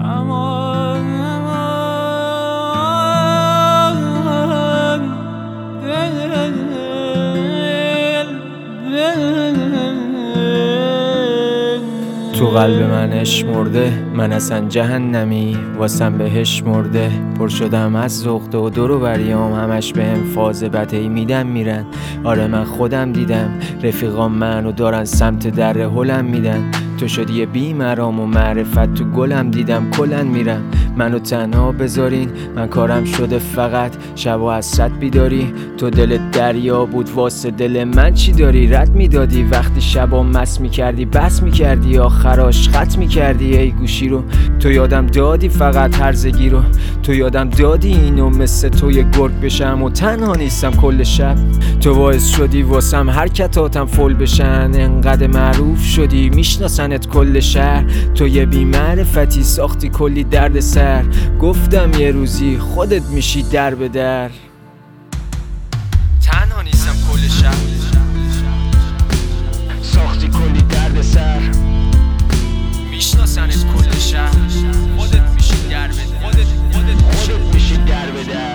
تو قلب من عشق مرده، من اصلا جهنمی واسم بهش مرده. پر شدم از زغده و دور و بریام همش بهم فاز بدهی میدن میرن. آره من خودم دیدم رفیقام منو دارن سمت در هلم میدن. تو شدی یه بیمرام و معرفت تو گلم دیدم کلن میرم. منو تنها بذارین، من کارم شده فقط شب و حسرت بیداری. تو دل دریا بود واسه دل من چی داری؟ رد میدادی وقتی شبا مس میکردی، بس میکردی آخراش خط میکردی ای گوشی رو. تو یادم دادی فقط هرزگی رو، تو یادم دادی اینو مثل تو یه گرگ بشم و تنها نیستم کل شب. تو باعث شدی واسم حرکتاتم فل بشن، انقدر معروف شدی میشناسنت کل شهر. تو یه بی‌معرفتی ساختی کلی درد سر. گفتم یه روزی خودت میشی در به در. تنها نیستم کل شب، ساختی کلی درد سر. میشناسنت کل شهر، خودت میشی در به در. خودت میشی در به در.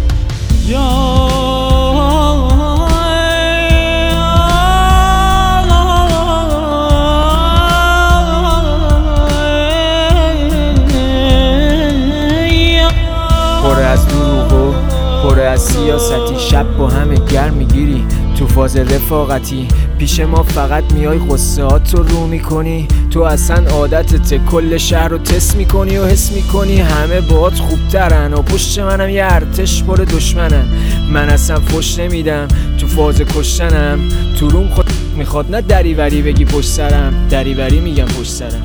پر از دروغ و پر از سیاستی، شب با همه گرم میگیری تو فاز رفاقتی. پیش ما فقط میای غصه هات رو میکنی. تو اصلا عادتت کل شهر رو تست میکنی و حس میکنی همه باهات خوبترن و پشت منم یه ارتش پر دشمنن. من اصلا فش نمیدم تو فاز کشتنم، تو روم خود میخواد نه دریوری بگی پشت سرم. دریوری میگم پشت سرم.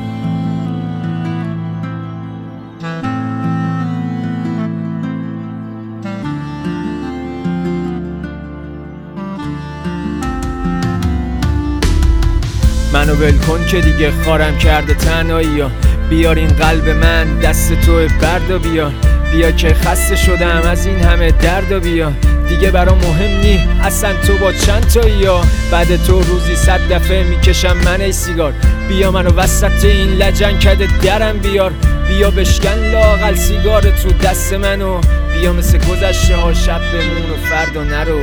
منو ول کن که دیگه خارم کرده تنهایی ها. بیار این قلب من دست تو بردا بیار. بیا که خسته شدم از این همه دردا بیا. دیگه برام مهم نی اصلا تو با چند تایی ها. بعد تو روزی 100 دفعه میکشم من ای سیگار. بیا منو وسط این لجنکده درم بیار. بیا بشکن لااقل سیگار تو دست منو. بیا مثل گذشته ها شب بمون و فردا نرو.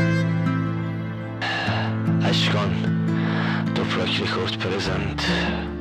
اشکان Toprak Record present